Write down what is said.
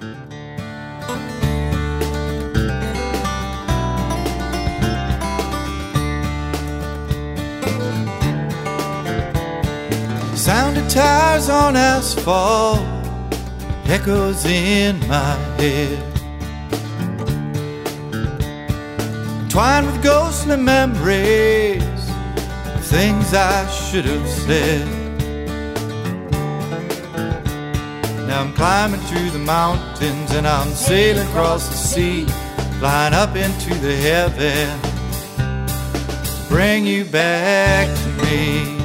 Sound of tires on asphalt echoes in my head, twined with ghostly memories, things I should have said. Now I'm climbing through the mountains and I'm sailing across the sea, flying up into the heavens to bring you back to me.